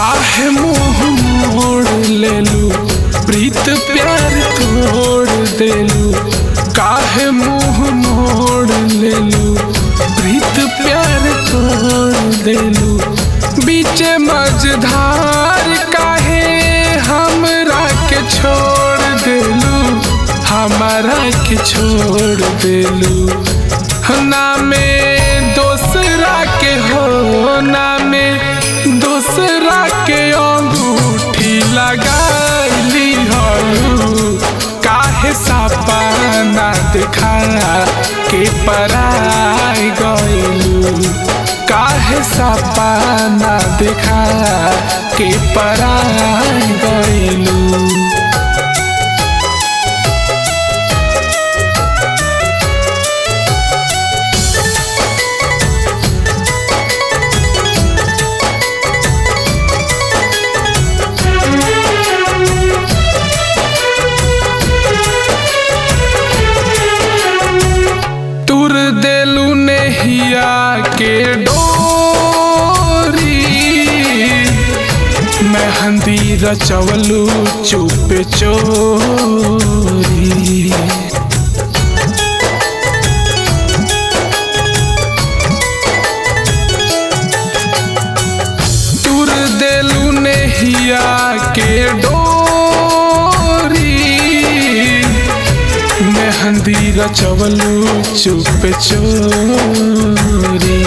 काहे मुँह मोड़ लेलू, प्रीत प्यार तोड़ देलू। काहे मुँह मोड़ लेलू, प्रीत प्यार तोड़ देलू। बीचे मझधार काहे हमरा के छोड़ देलू, हमारा के छोड़ देलू। ना में दूसरा के हो, ना में दूसरा के अंगूठी लगाईली हलू। काहे सपना देखा के पराई गइलू, काहे सपना देखा के पराई गइलू। तुर देलू नेहिया के डोरी, मेहंदी रचवलू चुप चोरी। तुर देलू नेहिया के डोरी, मेहंदी रचवलू चुप चोरी।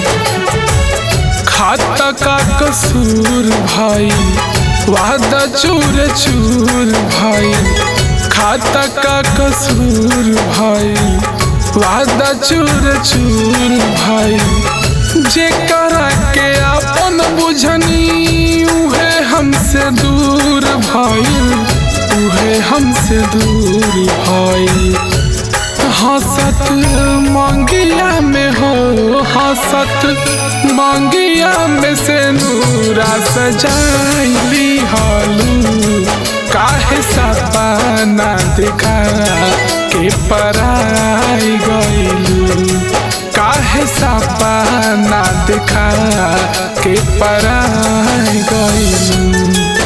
खाता का कसूर भाई, वादा चूर चूर भाई। खाता का कसूर भाई, वादा चूर चूर भाई। जे करा के अपन बुझनी उहे हमसे दूर भाई, उहे हमसे दूर भाई। हंसत मांगिया में हो, हंसत मांगिया में से नूरा सजाइली हलू। काहे सपना देखा के पराई गइलू, काहे सपना देखा के पराई गइलू।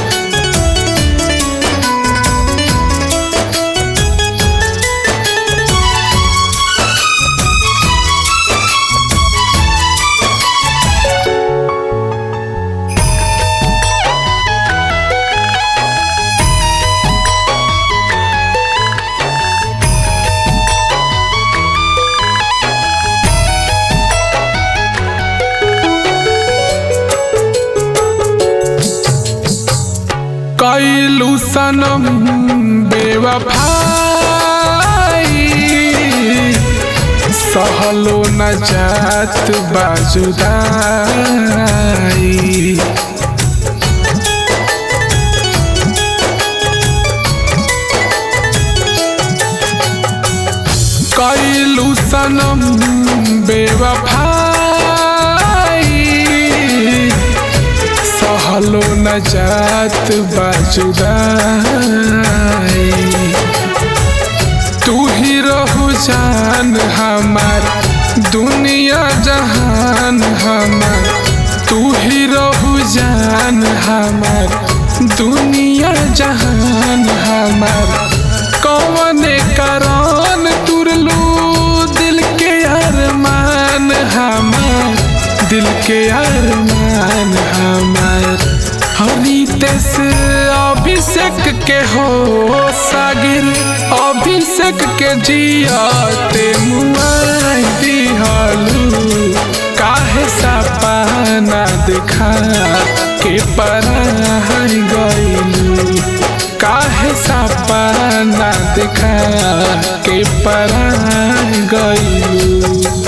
कैलू सनम बेवफाई, सहलो न जात बाजुदाई। कैलू सनम बेवफाई, सहलो न जात बाजुदाई। तू ही रहू जान हमार, दुनिया जहान हमार। तू ही रहू जान हमार, दुनिया जहान हमार। कौने करान तुरलू दिल के अरमान हमार, दिल के अरमान हमार। हरितेश अभिषेक के हो सागिर, अभिषेक के जियाते मुआई दिहलू। काहे सपना देखा के पराई गइलू, काहे सपना देखा के पराई गइलू।